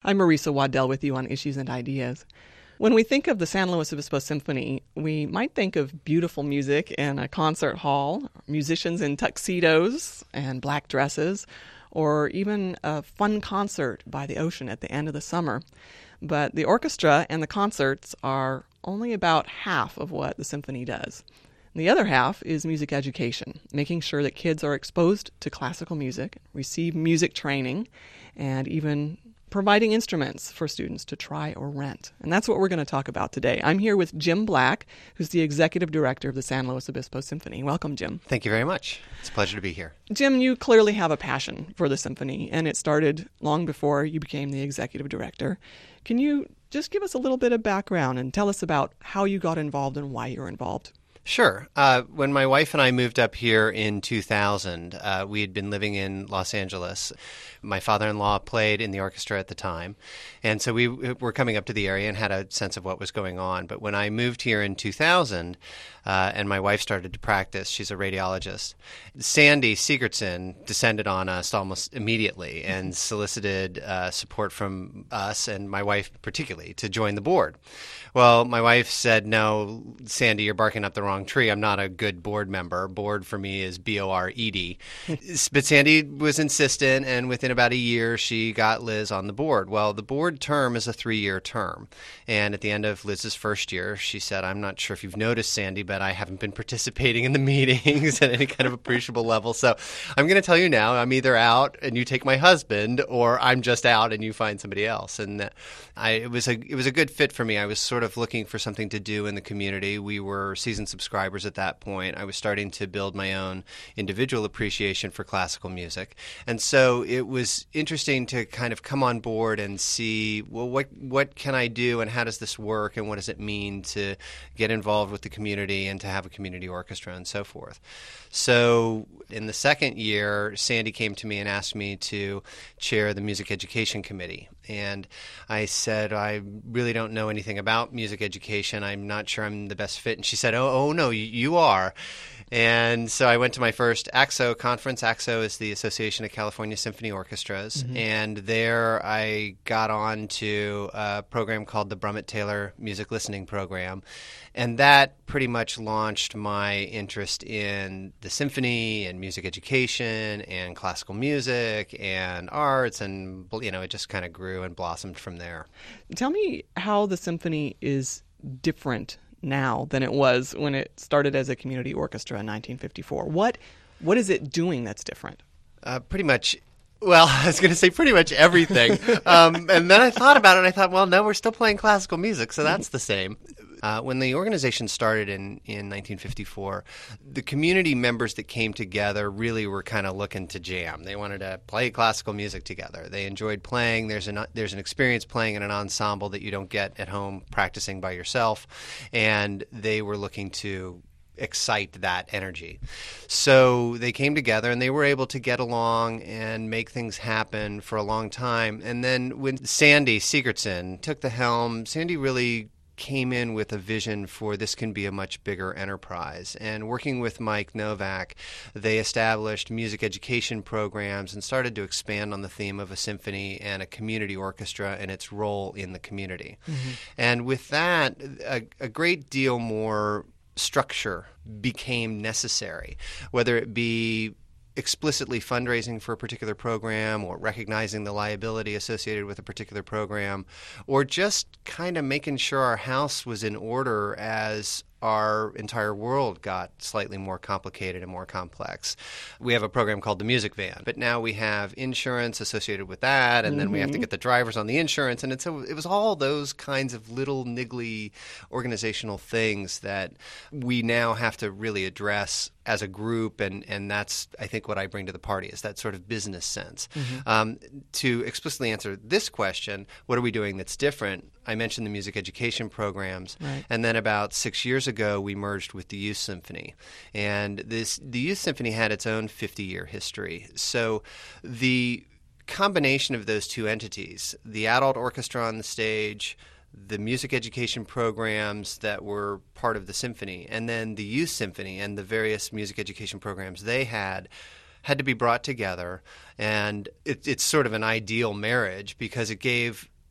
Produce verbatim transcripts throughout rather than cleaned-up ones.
I'm Marisa Waddell with you on Issues and Ideas. When we think of the San Luis Obispo Symphony, we might think of beautiful music in a concert hall, musicians in tuxedos and black dresses, or even a fun concert by the ocean at the end of the summer. But the orchestra and the concerts are only about half of what the symphony does. The other half is music education, making sure that kids are exposed to classical music, receive music training, and even providing instruments for students to try or rent. And that's what we're going to talk about today. I'm here with Jim Black, who's the executive director of the San Luis Obispo Symphony. Welcome, Jim. Thank you very much. It's a pleasure to be here. Jim, you clearly have a passion for the symphony, and it started long before you became the executive director. Can you just give us a little bit of background and tell us about how you got involved and why you're involved? Sure. Uh, when my wife and I moved up here in two thousand, uh, we had been living in Los Angeles. My father-in-law played in the orchestra at the time, and so we were coming up to the area and had a sense of what was going on. But when I moved here in two thousand, uh, and my wife started to practice, she's a radiologist, Sandy Sigurdsson descended on us almost immediately and solicited uh, support from us, and my wife particularly, to join the board. Well, my wife said, no, Sandy, you're barking up the wrong tree. I'm not a good board member. Board for me is B O R E D. But Sandy was insistent, and within about a year, she got Liz on the board. Well, the board term is a three-year term. And at the end of Liz's first year, she said, I'm not sure if you've noticed, Sandy, but I haven't been participating in the meetings at any kind of appreciable level. So I'm going to tell you now, I'm either out and you take my husband, or I'm just out and you find somebody else. And I, it was a it was a good fit for me. I was sort of looking for something to do in the community. We were seasoned subscribers at that point. I was starting to build my own individual appreciation for classical music. And so it was interesting to kind of come on board and see, well, what what can I do and how does this work and what does it mean to get involved with the community and to have a community orchestra and so forth. So in the second year, Sandy came to me and asked me to chair the music education committee. And I said, I really don't know anything about music education. I'm not sure I'm the best fit. And she said, oh, oh no, you are. And so I went to my first A C S O conference. A C S O is the Association of California Symphony Orchestras. Mm-hmm. And there I got on to a program called the Brummett Taylor Music Listening Program. And that pretty much launched my interest in the symphony and music education and classical music and arts. And, you know, it just kind of grew and blossomed from there. Tell me how the symphony is different now than it was when it started as a community orchestra in nineteen fifty-four. What what is it doing that's different? Uh, pretty much, well, I was going to say pretty much everything. um, and then I thought about it and I thought, well, no, we're still playing classical music, so that's the same. Uh, when the organization started in, in nineteen fifty-four, the community members that came together really were kind of looking to jam. They wanted to play classical music together. They enjoyed playing. There's an, there's an experience playing in an ensemble that you don't get at home practicing by yourself. And they were looking to excite that energy. So they came together and they were able to get along and make things happen for a long time. And then when Sandy Sigurdsson took the helm, Sandy really came in with a vision for this can be a much bigger enterprise. And working with Mike Novak, they established music education programs and started to expand on the theme of a symphony and a community orchestra and its role in the community. Mm-hmm. And with that, a, a great deal more structure became necessary, whether it be explicitly fundraising for a particular program or recognizing the liability associated with a particular program, or just kind of making sure our house was in order as our entire world got slightly more complicated and more complex. We have a program called the Music Van, but now we have insurance associated with that, and mm-hmm. then we have to get the drivers on the insurance, and it's a, it was all those kinds of little niggly organizational things that we now have to really address as a group, and, and that's, I think, what I bring to the party is that sort of business sense. Mm-hmm. Um, to explicitly answer this question, what are we doing that's different? I mentioned the music education programs, right. And then about six years ago, we merged with the Youth Symphony. And this the Youth Symphony had its own fifty-year history. So the combination of those two entities, the adult orchestra on the stage, the music education programs that were part of the symphony, and then the Youth Symphony and the various music education programs they had, had to be brought together. And it, it's sort of an ideal marriage because it gave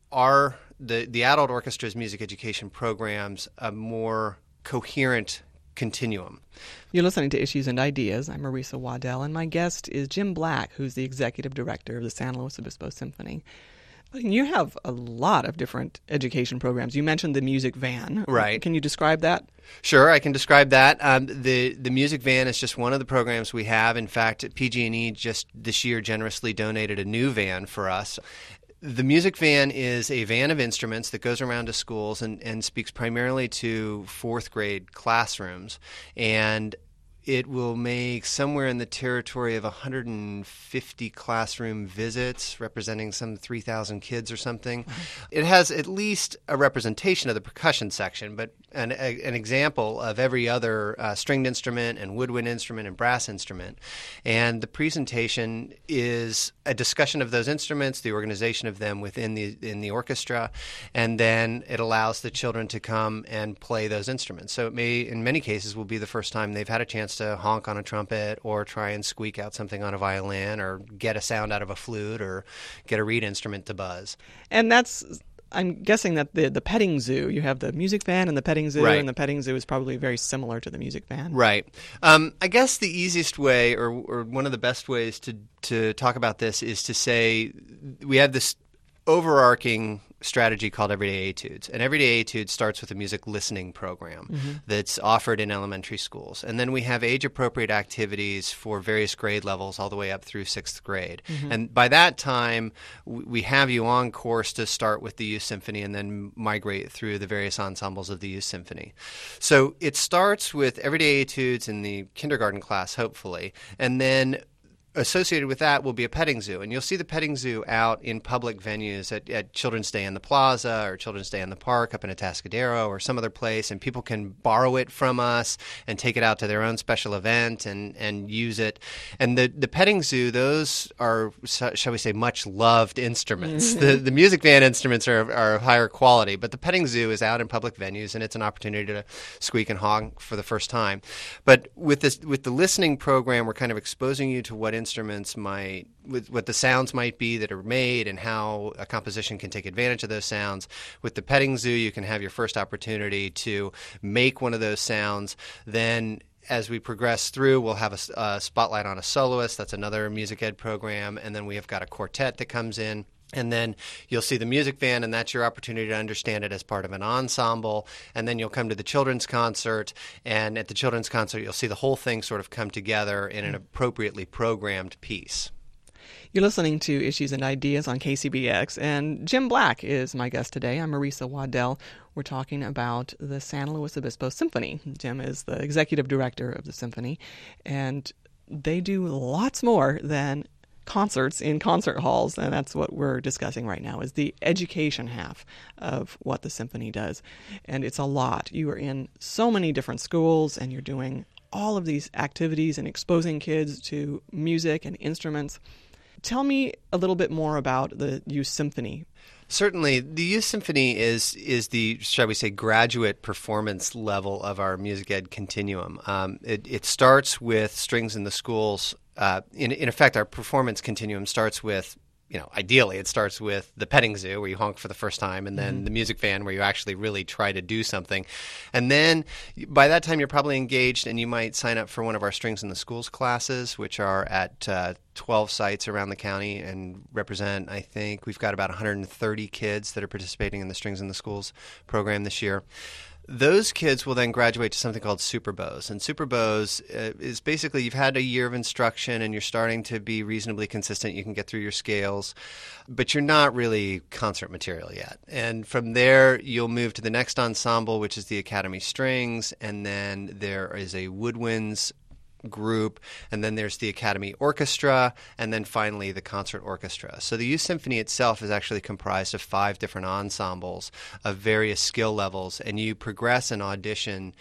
our the, the adult orchestra's music education programs a more coherent continuum. You're listening to Issues and Ideas. I'm Marisa Waddell, and my guest is Jim Black, who's the executive director of the San Luis Obispo Symphony. You have a lot of different education programs. You mentioned the music van. Right. Can you describe that? Sure, I can describe that. Um, the the music van is just one of the programs we have. In fact, P G and E just this year generously donated a new van for us. The music van is a van of instruments that goes around to schools and, and speaks primarily to fourth grade classrooms. And it will make somewhere in the territory of one hundred fifty classroom visits, representing some three thousand kids or something. Mm-hmm. It has at least a representation of the percussion section, but an, a, an example of every other uh, stringed instrument and woodwind instrument and brass instrument. And the presentation is a discussion of those instruments, the organization of them within the in the orchestra, and then it allows the children to come and play those instruments. So it may, in many cases, will be the first time they've had a chance to honk on a trumpet or try and squeak out something on a violin or get a sound out of a flute or get a reed instrument to buzz. And that's, I'm guessing that the, the petting zoo, you have the music van and the petting zoo, right. and the petting zoo is probably very similar to the music van. Right. Um, I guess the easiest way or, or one of the best ways to, to talk about this is to say we have this overarching strategy called Everyday Etudes. And Everyday Etudes starts with a music listening program mm-hmm. that's offered in elementary schools. And then we have age-appropriate activities for various grade levels all the way up through sixth grade. Mm-hmm. And by that time, we have you on course to start with the youth symphony and then migrate through the various ensembles of the youth symphony. So it starts with Everyday Etudes in the kindergarten class, hopefully, and then associated with that will be a petting zoo, and you'll see the petting zoo out in public venues at, at Children's Day in the Plaza or Children's Day in the Park up in Atascadero or some other place, and people can borrow it from us and take it out to their own special event and, and use it. And the, the petting zoo, those are, shall we say, much loved instruments. Mm-hmm. The the music van instruments are, are of higher quality, but the petting zoo is out in public venues, and it's an opportunity to squeak and honk for the first time. But with this with the listening program, we're kind of exposing you to what instruments might, with what the sounds might be that are made and how a composition can take advantage of those sounds. With the petting zoo, you can have your first opportunity to make one of those sounds. Then as we progress through, we'll have a, a spotlight on a soloist. That's another music ed program. And then we have got a quartet that comes in. And then you'll see the music van, and that's your opportunity to understand it as part of an ensemble. And then you'll come to the children's concert, and at the children's concert, you'll see the whole thing sort of come together in an appropriately programmed piece. You're listening to Issues and Ideas on K C B X, and Jim Black is my guest today. I'm Marisa Waddell. We're talking about the San Luis Obispo Symphony. Jim is the executive director of the symphony, and they do lots more than concerts in concert halls, and that's what we're discussing right now, is the education half of what the symphony does. And it's a lot. You are in so many different schools, and you're doing all of these activities and exposing kids to music and instruments. Tell me a little bit more about the youth symphony. Certainly. The youth symphony is is the, shall we say, graduate performance level of our music ed continuum. Um, it, it starts with strings in the schools. Uh, in, in effect, our performance continuum starts with, you know, ideally it starts with the petting zoo where you honk for the first time, and then mm-hmm. the music van where you actually really try to do something. And then by that time you're probably engaged, and you might sign up for one of our Strings in the Schools classes, which are at uh, twelve sites around the county and represent, I think, we've got about one hundred thirty kids that are participating in the Strings in the Schools program this year. Those kids will then graduate to something called Super Bows. And Super Bows uh, is basically you've had a year of instruction and you're starting to be reasonably consistent. You can get through your scales, but you're not really concert material yet. And from there, you'll move to the next ensemble, which is the Academy Strings. And then there is a woodwinds group, and then there's the Academy Orchestra, and then finally the Concert Orchestra. So the Youth Symphony itself is actually comprised of five different ensembles of various skill levels, and you progress and audition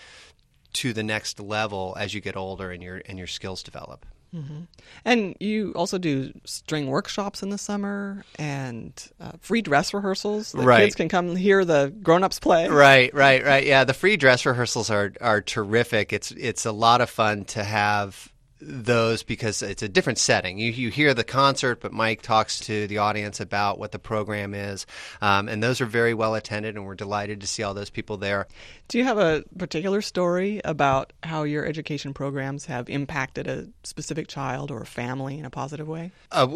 to the next level as you get older and your and your skills develop. Mm-hmm. And you also do string workshops in the summer and uh, free dress rehearsals. The right. kids can come hear the grown-ups play. Right, right, right. Yeah, the free dress rehearsals are are terrific. It's it's a lot of fun to have those because it's a different setting. You you hear the concert, but Mike talks to the audience about what the program is, um, and those are very well attended, and we're delighted to see all those people there. Do you have a particular story about how your education programs have impacted a specific child or a family in a positive way? Uh,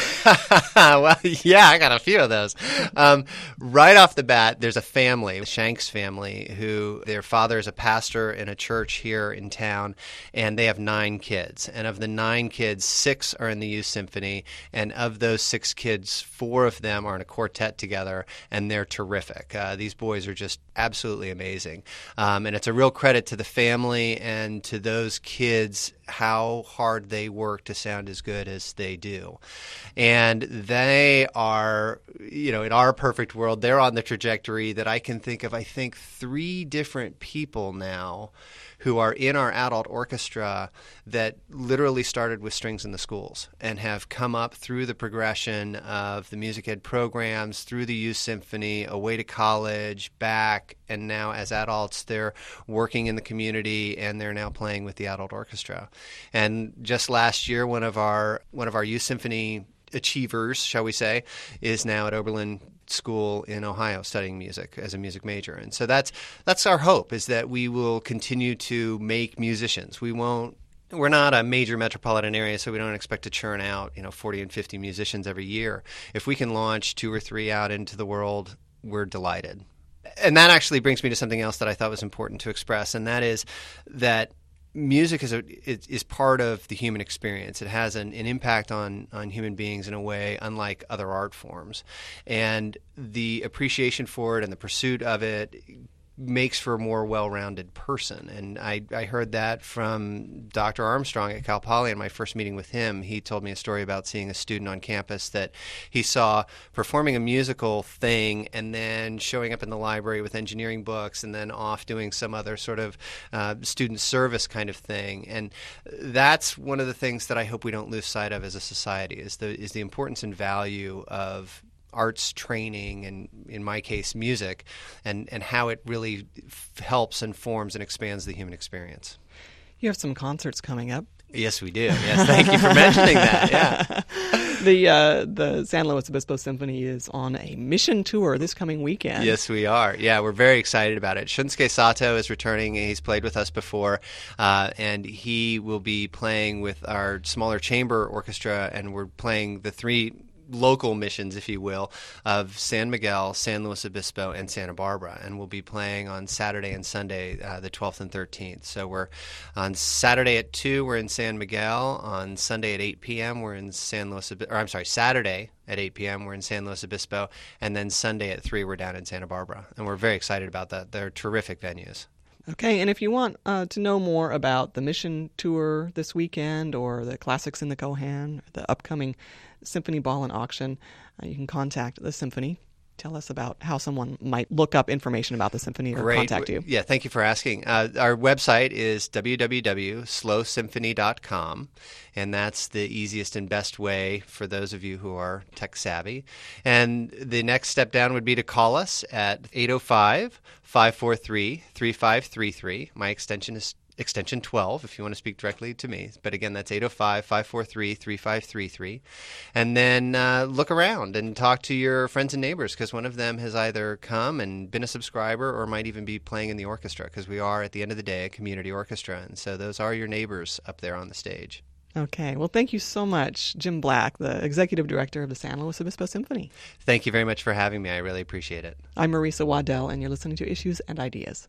well, yeah, I got a few of those. Um, right off the bat, there's a family, the Shanks family, who their father is a pastor in a church here in town, and they have nine kids. And of the nine kids, six are in the youth symphony. And of those six kids, four of them are in a quartet together, and they're terrific. Uh, these boys are just absolutely amazing. Um, and it's a real credit to the family and to those kids how hard they work to sound as good as they do. And they are, you know, in our perfect world, they're on the trajectory that I can think of, I think, three different people now who are in our adult orchestra that literally started with strings in the schools and have come up through the progression of the music ed programs, through the youth symphony, away to college, back, and now as adults they're working in the community and they're now playing with the adult orchestra. And just last year, one of our one of our youth symphony achievers, shall we say, is now at Oberlin School in Ohio studying music as a music major. And so that's that's our hope, is that we will continue to make musicians. We won't We're not a major metropolitan area, so we don't expect to churn out, you know, forty and fifty musicians every year. If we can launch two or three out into the world, we're delighted. And that actually brings me to something else that I thought was important to express, and that is that music is a is, is part of the human experience. It has an, an impact on on human beings in a way unlike other art forms, and the appreciation for it and the pursuit of it makes for a more well-rounded person. And I, I heard that from Doctor Armstrong at Cal Poly in my first meeting with him. He told me a story about seeing a student on campus that he saw performing a musical thing and then showing up in the library with engineering books and then off doing some other sort of uh, student service kind of thing. And that's one of the things that I hope we don't lose sight of as a society, is the is the importance and value of arts training, and in my case music, and, and how it really f- helps and forms and expands the human experience. You have some concerts coming up. Yes, we do. Yes, thank you for mentioning that. Yeah. The uh, the San Luis Obispo Symphony is on a mission tour this coming weekend. Yes, we are. Yeah, we're very excited about it. Shunsuke Sato is returning. He's played with us before, uh, and he will be playing with our smaller chamber orchestra, and we're playing the three local missions, if you will, of San Miguel, San Luis Obispo, and Santa Barbara. And we'll be playing on Saturday and Sunday, uh, the twelfth and thirteenth. So we're on Saturday at two, we're in San Miguel. On Sunday at eight p.m., we're in San Luis Obispo. Or I'm sorry, Saturday at eight p.m., we're in San Luis Obispo. And then Sunday at three, we're down in Santa Barbara. And we're very excited about that. They're terrific venues. Okay, and if you want uh, to know more about the Mission Tour this weekend, or the Classics in the Kohan, the upcoming Symphony Ball and Auction, uh, you can contact the Symphony. Tell us about how someone might look up information about the Symphony or Great. contact you. Yeah, thank you for asking. Uh, our website is w w w dot slow symphony dot com, and that's the easiest and best way for those of you who are tech savvy. And the next step down would be to call us at eight oh five, five four three, three five three three. My extension is extension twelve if you want to speak directly to me. But again, that's eight oh five, five four three, three five three three. And then uh, look around and talk to your friends and neighbors, because one of them has either come and been a subscriber or might even be playing in the orchestra, because we are, at the end of the day, a community orchestra. And so those are your neighbors up there on the stage. Okay. Well, thank you so much, Jim Black, the Executive Director of the San Luis Obispo Symphony. Thank you very much for having me. I really appreciate it. I'm Marisa Waddell, and you're listening to Issues and Ideas.